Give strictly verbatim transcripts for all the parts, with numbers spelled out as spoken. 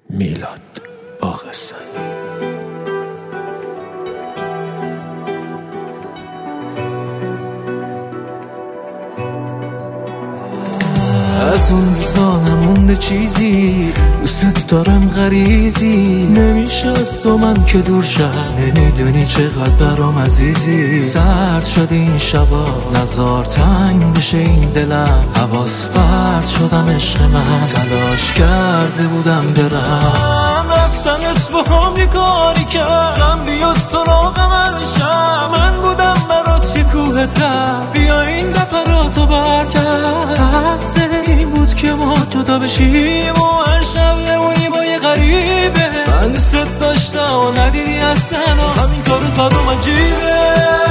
میلاد باغستانی. از اون روزا نمونده چیزی، دوست دارم غریزی، نمیشه از تو من که دور شم، نمیدونی چقدر برام عزیزی. سرد شد این شبا، نزار تنگ بشه این دلم، حواس پرت شدم عشق من، تلاش کرده بودم برم، رفتنت با هم یه کاری کردم، بیاد سراغم هرشم، من بودم برات یه کوه در، بیا این دفراتو برگرد، این بود که ما جدا بشیم و هر شب بمونی با یه غریبه، من دوست داشتم و ندیدی اصلا و همین کارت برام عجیبه.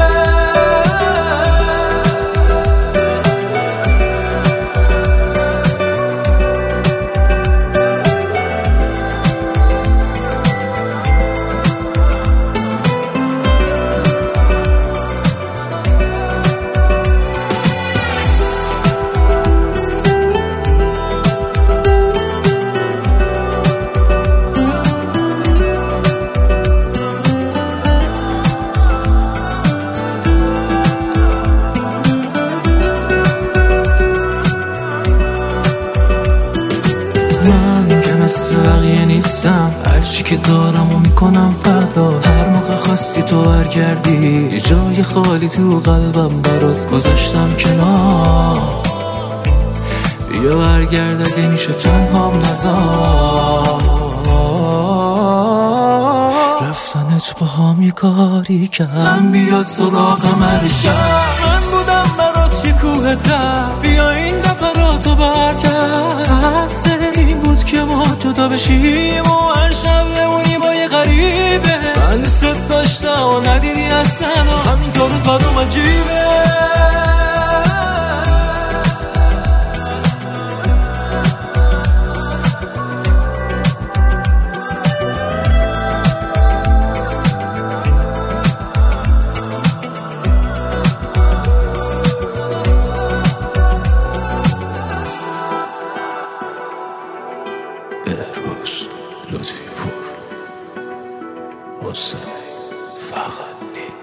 من که مثل بقیه نیستم، هرچی که دارم و میکنم فدا، هر موقع خواستی تو برگردی یه جای خالی تو قلبم برات گذاشتم کنار، بیا برگرد اگه میشه تنهام نذار، رفتنت با هم یه کاری کردم، بیاد سراغم هر شب، من بودم برات یه کوه در، بیا این دفراتو برگرد، این بود که ما جدا بشیم و هر شب بمونی با یه غریبه، من دوست داشتم و ندیدی اصلا و همین کارت برام عجیبه. بهروز لطفی پور، حسین فقط